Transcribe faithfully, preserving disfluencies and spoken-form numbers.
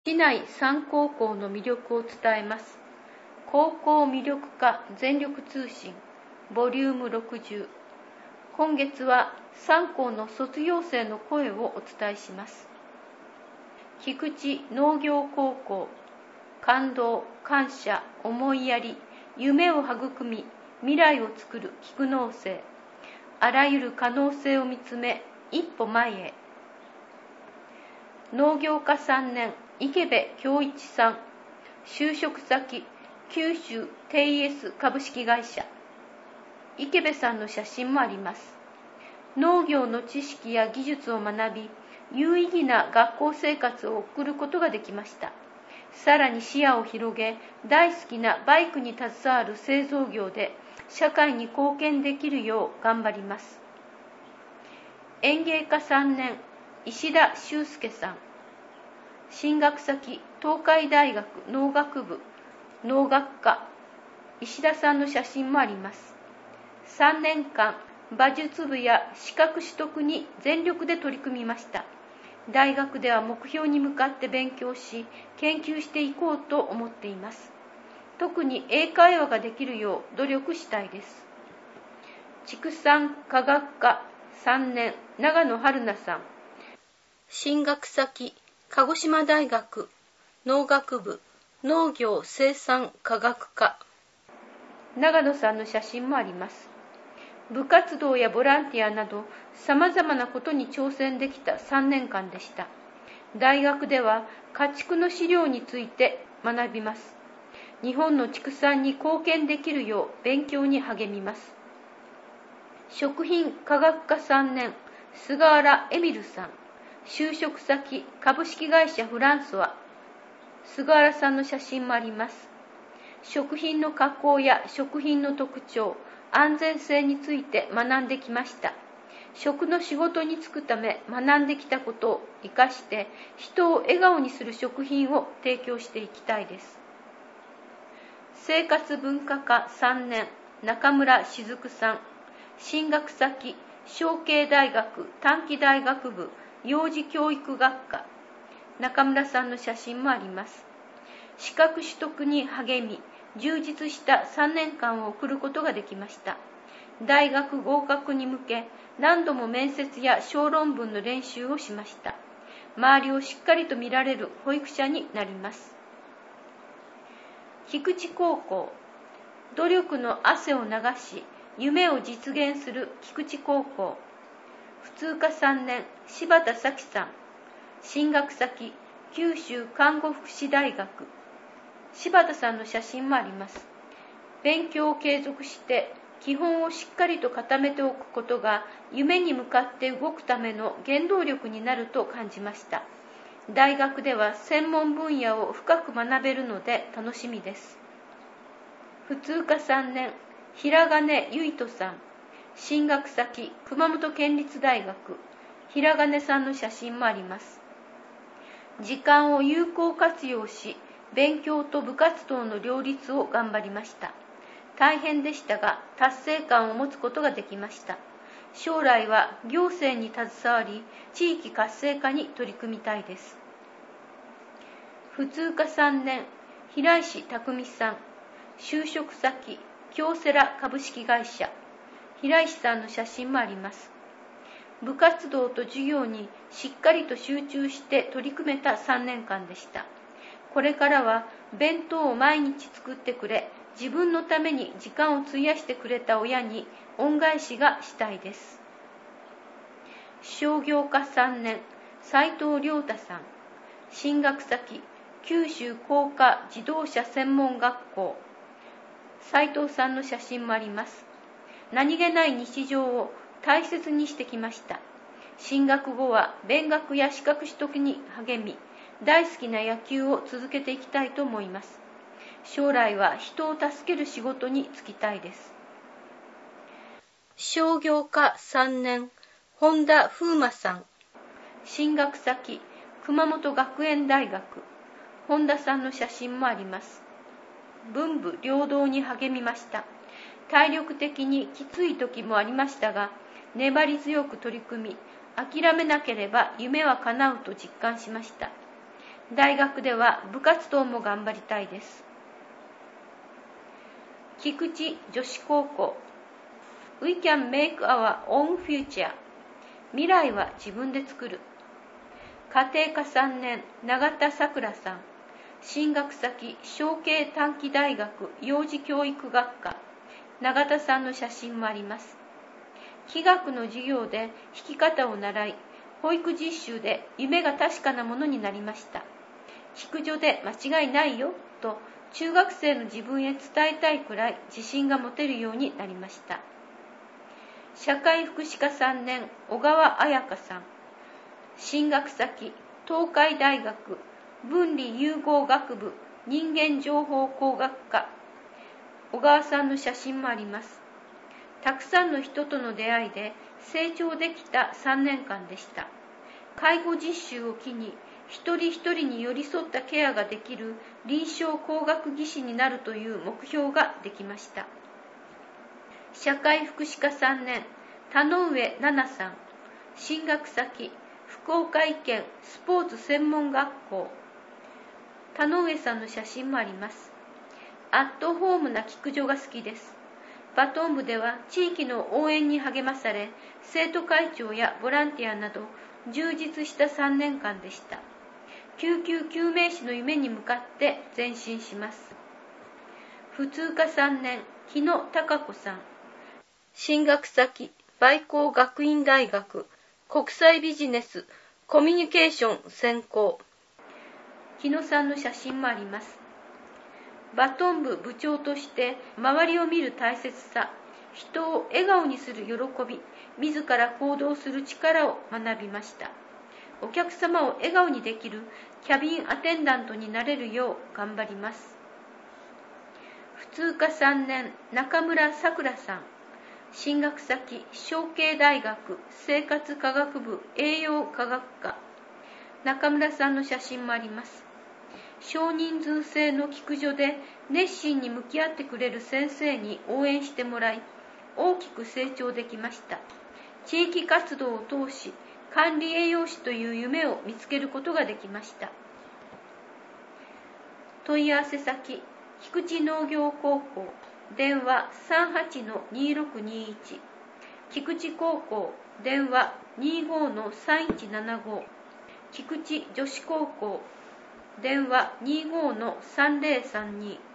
市内さん高校の魅力を伝えます。高校魅力化全力通信ボリュームろくじゅう。今月はさん校の卒業生の声をお伝えします。菊池農業高校、感動、感謝、思いやり、夢を育み、未来をつくる菊農生。あらゆる可能性を見つめ、一歩前へ。農業科さんねん、池部恭一さん。就職先、九州テイエス株式会社。池部さんの写真もあります。農業の知識や技術を学び、有意義な学校生活を送ることができました。さらに視野を広げ、大好きなバイクに携わる製造業で社会に貢献できるよう頑張ります。園芸科さんねん、石田修介さん。進学先、東海大学農学部農学科。石田さんの写真もあります。さんねんかん、馬術部や資格取得に全力で取り組みました。大学では目標に向かって勉強し、研究していこうと思っています。特に英会話ができるよう努力したいです。畜産科学科さんねん、長野春菜さん。進学先、鹿児島大学農学部農業生産科学科。長野さんの写真もあります。部活動やボランティアなど様々なことに挑戦できたさんねんかんでした。大学では家畜の飼料について学びます。日本の畜産に貢献できるよう勉強に励みます。食品科学科さんねん、菅原エミルさん。就職先、株式会社フランソワ。菅原さんの写真もあります。食品の加工や食品の特徴、安全性について学んできました。食の仕事に就くため学んできたことを生かして人を笑顔にする食品を提供していきたいです。生活文化科さんねん、中村雫さん。進学先、小慶大学短期大学部幼児教育学科。中村さんの写真もあります。資格取得に励み、充実したさんねんかんを送ることができました。大学合格に向け、何度も面接や小論文の練習をしました。周りをしっかりと見られる保育者になります。菊池高校、努力の汗を流し、夢を実現する菊池高校。普通科さんねん、柴田咲さん。進学先、九州看護福祉大学。柴田さんの写真もあります。勉強を継続して基本をしっかりと固めておくことが夢に向かって動くための原動力になると感じました。大学では専門分野を深く学べるので楽しみです。普通科さんねん、平金結人さん。進学先、熊本県立大学。平金さんの写真もあります。時間を有効活用し、勉強と部活動の両立を頑張りました。大変でしたが、達成感を持つことができました。将来は行政に携わり、地域活性化に取り組みたいです。普通科さんねん、平石匠さん。就職先、京セラ株式会社。平石さんの写真もあります。部活動と授業にしっかりと集中して取り組めたさんねんかんでした。これからは弁当を毎日作ってくれ、自分のために時間を費やしてくれた親に恩返しがしたいです。商業科さんねん、斉藤亮太さん。進学先、九州工科自動車専門学校。斉藤さんの写真もあります。何気ない日常を大切にしてきました。進学後は勉学や資格取得に励み、大好きな野球を続けていきたいと思います。将来は人を助ける仕事に就きたいです。商業科さんねん、本田風磨さん。進学先、熊本学園大学。本田さんの写真もあります。文武両道に励みました。体力的にきつい時もありましたが、粘り強く取り組み、諦めなければ夢は叶うと実感しました。 大学では部活動も頑張りたいです。菊池女子高校 We can make our own future 未来は自分で作る。家庭科さんねん永田さくらさん、進学先小慶短期大学幼児教育学科。永田さんの写真もあります。気学の授業で弾き方を習い、保育実習で夢が確かなものになりました。弾く女で間違いないよと中学生の自分へ伝えたいくらい自信が持てるようになりました。社会福祉科さんねん小川彩香さん、進学先東海大学文理融合学部人間情報工学科。小川さんの写真もあります。たくさんの人との出会いで成長できたさんねんかんでした。介護実習を機に一人一人に寄り添ったケアができる臨床工学技士になるという目標ができました。社会福祉科さんねん田上奈々さん、進学先福岡医研スポーツ専門学校。田上さんの写真もあります。アットホームな菊女が好きです。バトン部では地域の応援に励まされ、生徒会長やボランティアなど充実したさんねんかんでした。救急救命士の夢に向かって前進します。普通科さんねん日野貴子さん、進学先梅光学院大学国際ビジネスコミュニケーション専攻。日野さんの写真もあります。バトン部部長として周りを見る大切さ、人を笑顔にする喜び、自ら行動する力を学びました。お客様を笑顔にできるキャビンアテンダントになれるよう頑張ります。普通科さんねん中村さくらさん、進学先小慶大学生活科学部栄養科学科。中村さんの写真もあります。少人数制の菊女で熱心に向き合ってくれる先生に応援してもらい、大きく成長できました。地域活動を通し、管理栄養士という夢を見つけることができました。問い合わせ先、菊池農業高校、電話 さんはちのにろくにいち、菊池高校、電話 にごのさんいちななご、菊池女子高校、電話 にごのさんぜろさんに。